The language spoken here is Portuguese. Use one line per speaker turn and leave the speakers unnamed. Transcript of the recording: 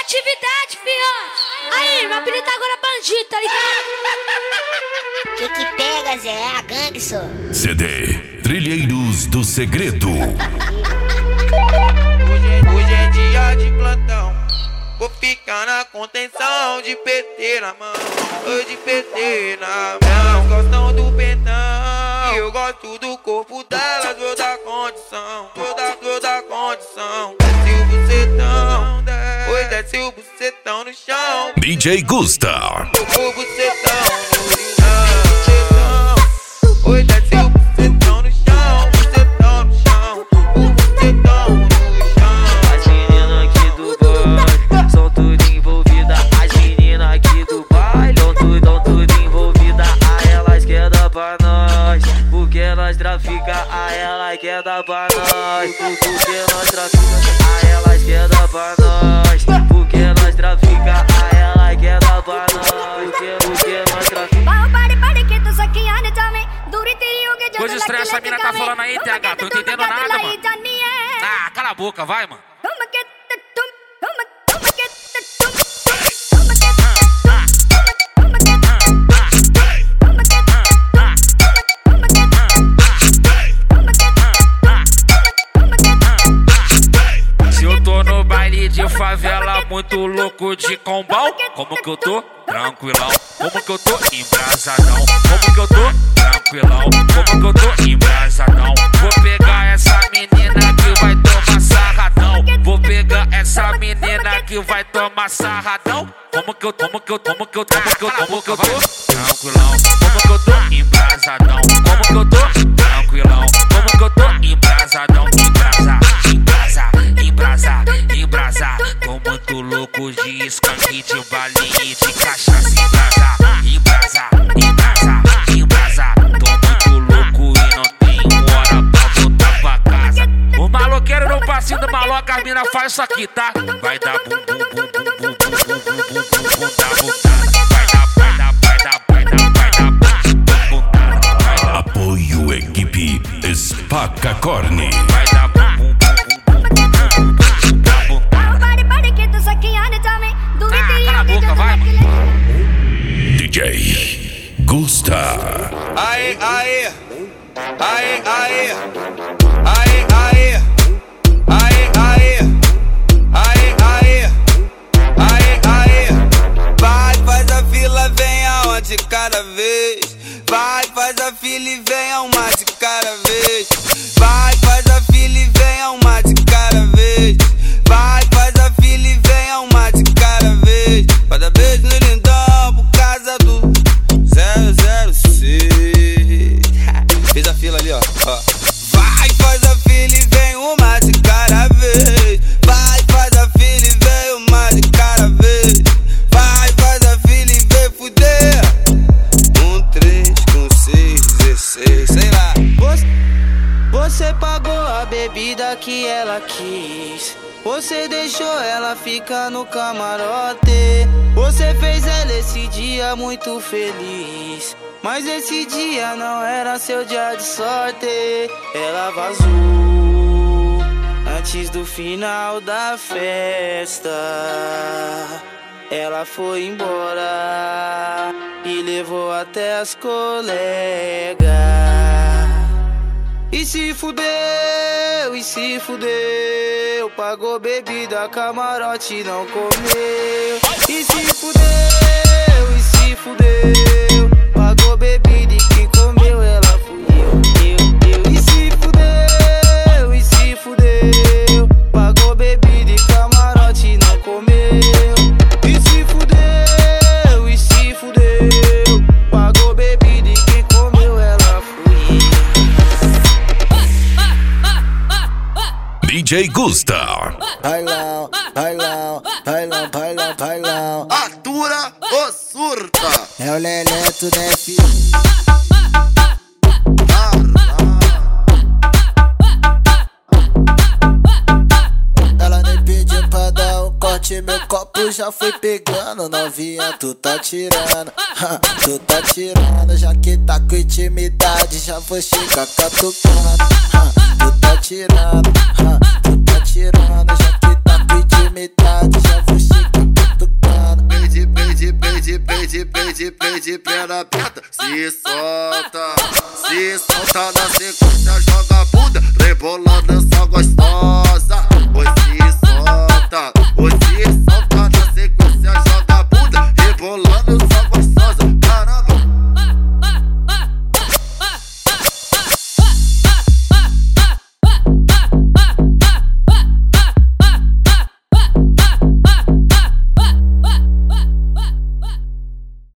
atividade, fiote. Aí, meu apelido agora é bandido, tá ligado?
Que pega, Zé? É a gangue, só.
CD Trilheiros do Segredo.
Hoje é dia de plantão. Vou ficar na contenção de PT na mão. Ou de PT na mão. Gostam do pentão. Eu gosto do corpo delas. Vou dar condição. Vou dar condição. Desce o bucetão. Oi, desce o bucetão no chão.
DJ Gusta.
O bucetão no chão. Oi, desce o bucetão no chão. Bucetão no chão. O bucetão no chão.
As meninas aqui do baile são tudo envolvidas. As meninas aqui do baile são tudo envolvidas. A elas quer dar pra nós, porque nós trafica. A elas quer dar pra nós, porque nós trafica. A elas quer dar pra nós, porque nós trafica. A elas quer dar pra nós, porque nós trafica.
Coisa estranha, essa mina tá falando aí, TH, tô entendendo nada, mano. Ah, cala a boca, vai, mano. Se eu tô no baile de favela, muito louco de combão, como que eu tô? Tranquilão. Como que eu tô? Embrasadão. Como que eu tô? Tranquilão. Como que eu tô? Embrasadão. Vou pegar essa menina que vai tomar sarradão. Vou pegar essa menina que vai tomar sarradão. Como que eu tô? Tranquilão. Como que eu tô? Embrasadão. Como que eu tô? Tranquilão. Como que eu tô? Embrasadão. Embrasa. Tô muito louco de skunk, de balinha, de cachaça. Embrasa. Tô muito louco e não tenho hora pra voltar pra casa. O maloqueiro no passinho do maloca, as mina faz isso aqui, tá? Vai dar bum, bum, bum, bum, bum, bum, bum, bum, da buntada. Vai dar bum,
Apoio Equipe Spaca Corne.
vai dar bum, bum, bum, bum, bum, bum, bum, da buntada. Ah, cala a boca, vai, mano.
DJ Gusta.
Aê. Vai, faz a fila, vem aonde cada vez. Vai, faz a fila e vem a uma de cada vez. Vai, faz a fila e vem a uma de cada vez. Vai, faz a fila e vem a uma de cada vez. Vai dar beijo no lindão por causa do 006. Fez a fila ali, ó. Vai, faz a fila e vem uma de cada vez. Vai, faz a fila e vem uma de cada vez. Vai, faz a fila e vem fuder. 1, 3 com 6, 16, sei lá.
Você pagou a bebida que ela quis. Você deixou ela ficar no camarote. Você fez ela esse dia muito feliz, mas esse dia não era seu dia de sorte. Ela vazou antes do final da festa. Ela foi embora e levou até as colegas. E se fudeu, pagou bebida, camarote não comeu. E se fudeu, pagou bebida e quem comeu ela fui eu. E se fudeu, pagou bebida e camarote não comeu. E se fudeu, pagou bebida e quem comeu ela fui eu.
DJ Gusta.
Bailão.
Atura ou surta?
É o Leleto, né, filho? Ela nem pediu pra dar um corte, meu copo já foi pegando. Novinha, tu tá tirando, já que tá com intimidade, já vou chegar catucando. Tu tá tirando, já que tá com intimidade, já vou chegar vai de perna aberta, se solta na sequência, joga a bunda, rebolando essa gostosa.